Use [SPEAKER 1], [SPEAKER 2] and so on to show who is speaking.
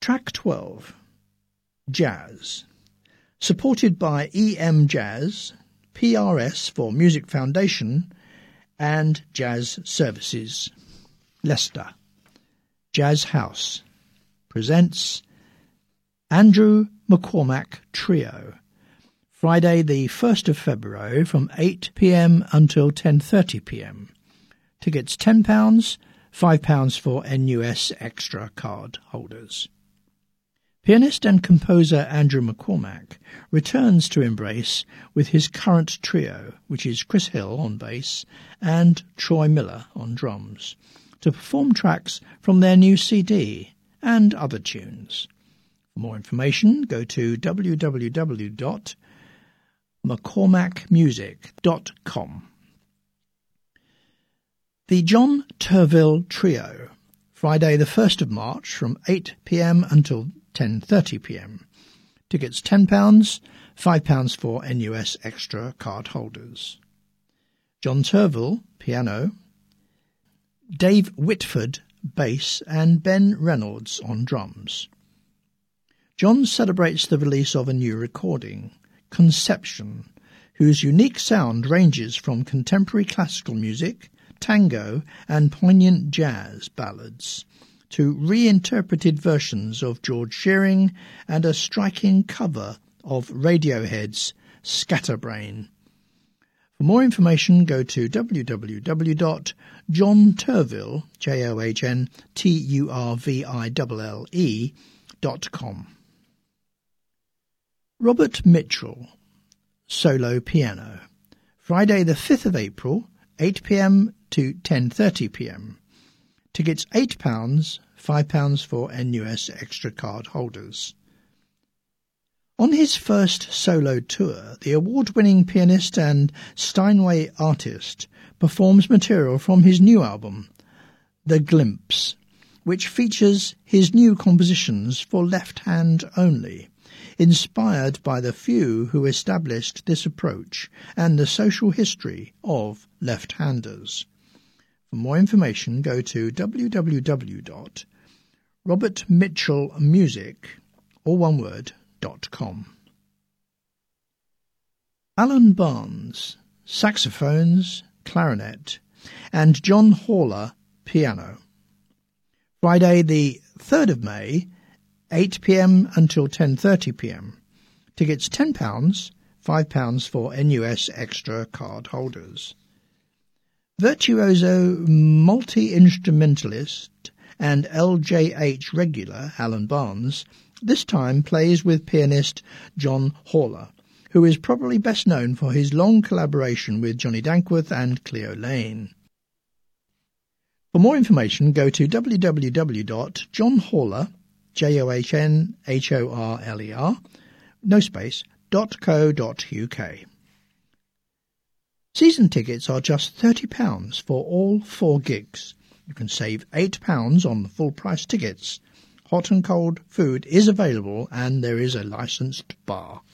[SPEAKER 1] Track 12. Jazz. Supported by EM Jazz, PRS for Music Foundation and Jazz Services. Leicester. Jazz House presents Andrew McCormack Trio. Friday the 1st of February from 8 p.m. until 10:30 p.m. Tickets £10, £5 for NUS Extra card holders. Pianist and composer Andrew McCormack returns to Embrace with his current trio, which is Chris Hill on bass and Troy Miller on drums, to perform tracks from their new CD and other tunes. For more information, go to www.mccormackmusic.com. The John Turville Trio, Friday the 1st of March from 8 p.m. until 10:30 p.m. Tickets £10, £5 for NUS Extra card holders. John Turville, piano, Dave Whitford, bass, and Ben Reynolds on drums. John celebrates the release of a new recording, Conception, whose unique sound ranges from contemporary classical music, tango, and poignant jazz ballads to reinterpreted versions of George Shearing and a striking cover of Radiohead's Scatterbrain. For more information, go to www.johnturville.com. Robert Mitchell, solo piano. Friday the 5th of April, 8 p.m. to 10:30 p.m. Tickets £8, £5 for NUS Extra card holders. On his first solo tour, the award-winning pianist and Steinway artist performs material from his new album, The Glimpse, which features his new compositions for left hand only, inspired by the few who established this approach and the social history of left-handers. For more information, go to www.robertmitchellmusic.com. Alan Barnes, saxophones, clarinet, and John Haller, piano. Friday the 3rd of May, 8 p.m. until 10:30 p.m. Tickets £10, £5 for NUS Extra card holders. Virtuoso multi-instrumentalist and LJH regular Alan Barnes this time plays with pianist John Haller, who is probably best known for his long collaboration with Johnny Dankworth and Cleo Lane. For more information, go to www.johnhaller, JOHNHORLER, no space, .co.uk. Season tickets are just £30 for all 4 gigs. You can save £8 on the full price tickets. Hot and cold food is available and there is a licensed bar.